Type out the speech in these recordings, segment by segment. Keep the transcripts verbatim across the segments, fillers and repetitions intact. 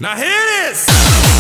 Now here it is!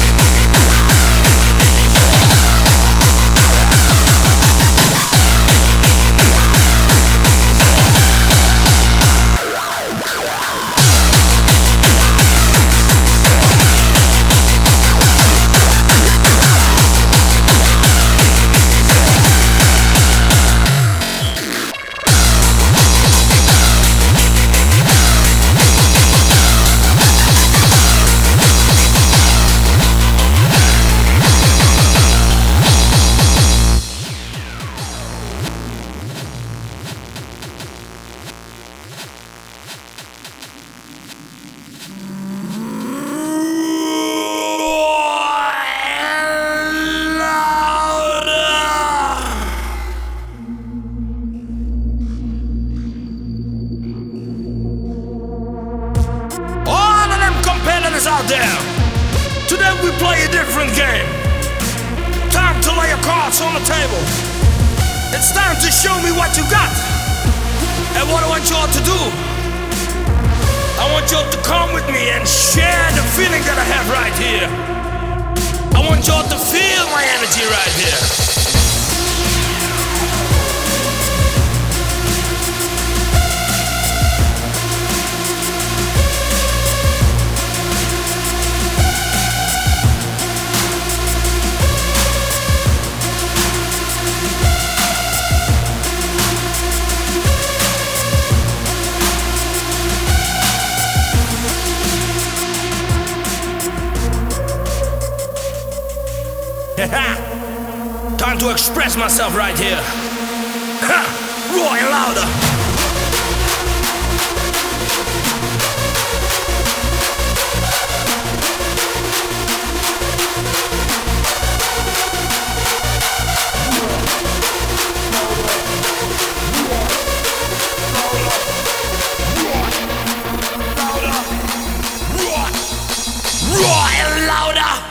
Out there. Today we play a different game. Time to lay your cards on the table. It's time to show me what you got. And what I want you all to do, I want you all to come with me and share the feeling that I have right here. I want you all to feel my energy right here. Time to express myself right here. Ha! Roaring louder. Roaring louder.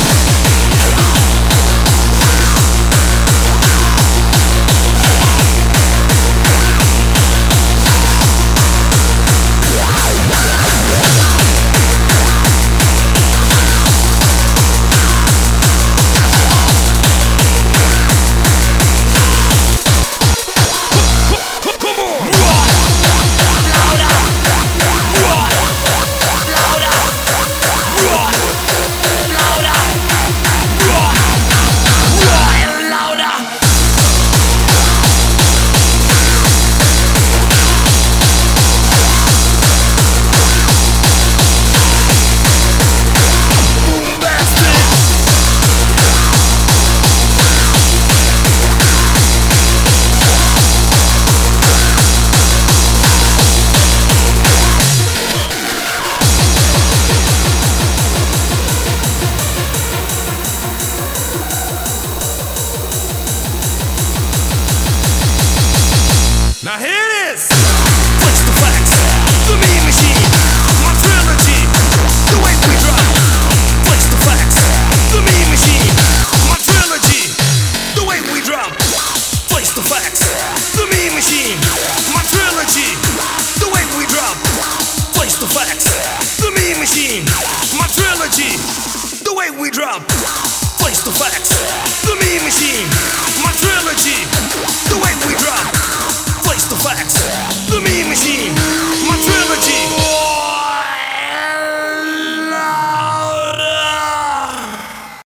Now here it is! What's the facts? The Mean Machine, my trilogy, the way we drop. What's the facts? The Mean Machine, my trilogy, the way we drop. What's the facts? The Mean Machine, my trilogy, the way we drop. What's the facts? The Mean Machine, my trilogy, the way we drop. What's the facts? The Mean Machine.